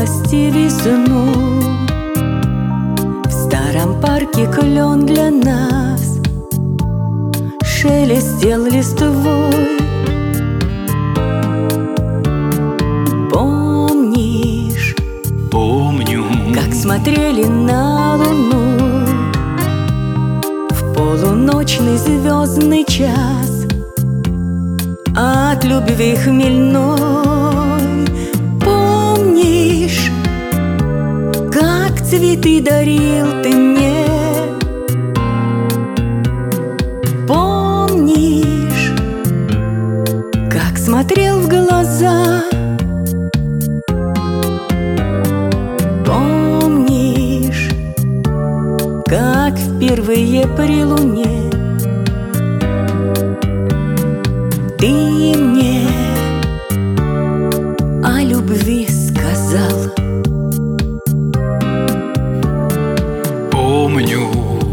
юности весну. В старом парке клен для нас шелестел листвой. Помнишь? Помню, как смотрели на луну в полуночный звездный час от любви хмельной. Помнишь, как цветы дарил ты мне? Помнишь, как смотрел в глаза? Помнишь, как впервые при луне ты мне о любви сказал? помню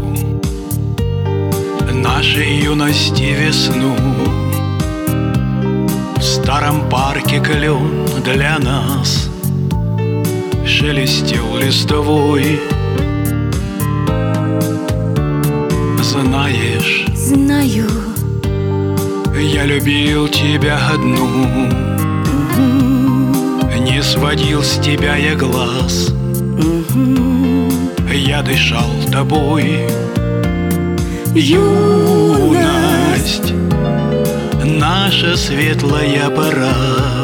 нашей юности весну. В старом парке клен для нас шелестел листовой. Знаешь, Знаю, я любил тебя одну, не сводил с тебя я глаз, я дышал тобой. Юность, наша светлая пора.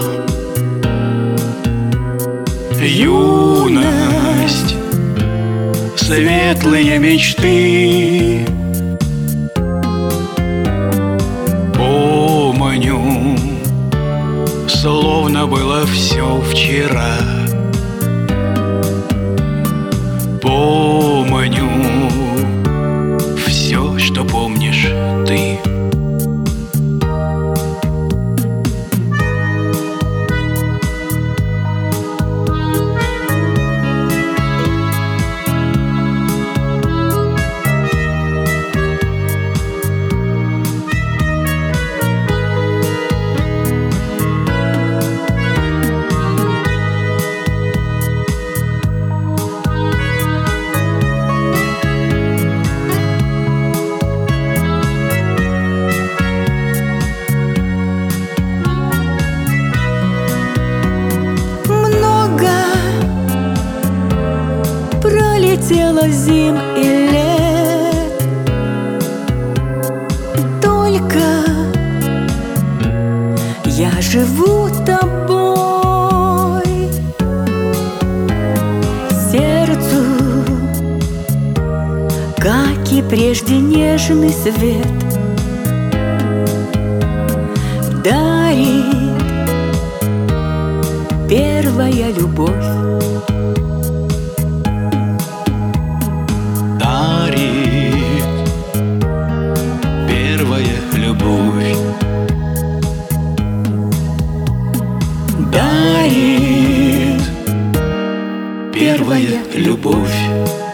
Юность, светлые мечты. Помню, словно было все вчера. Помню все, что помнишь ты. Пролетело зим и лет, только я живу тобой. Сердцу, как и прежде, нежный свет дарит первая любовь. Первая любовь Дарит первая любовь.